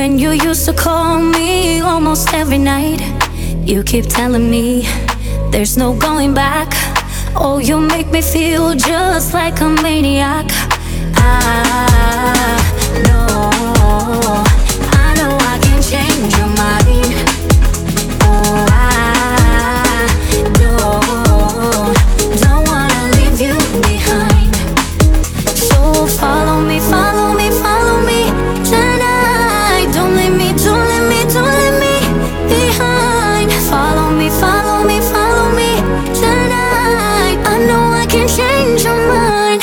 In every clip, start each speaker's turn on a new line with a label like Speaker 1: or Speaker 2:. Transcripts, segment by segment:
Speaker 1: when you used to call me almost every night. You keep telling me there's no going back. Oh, you make me feel just like a maniac. I know I can change your mind. Oh, I know, don't wanna leave you behind. So follow me, follow me, follow me tonight. Don't leave me, don't leave me, don't leave me behind. Follow me, follow me, follow me tonight. I know I can change your mind.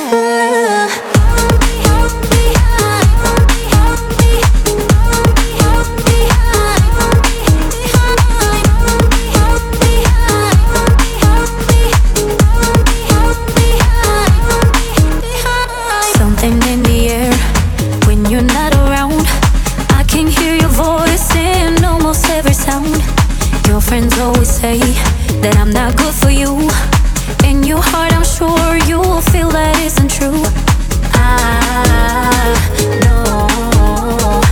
Speaker 1: Something in the air when you're not around. I can hear your voice in almost every sound. Your friends always say that I'm not good for you. In your heart I'm sure you feel that isn't true. I know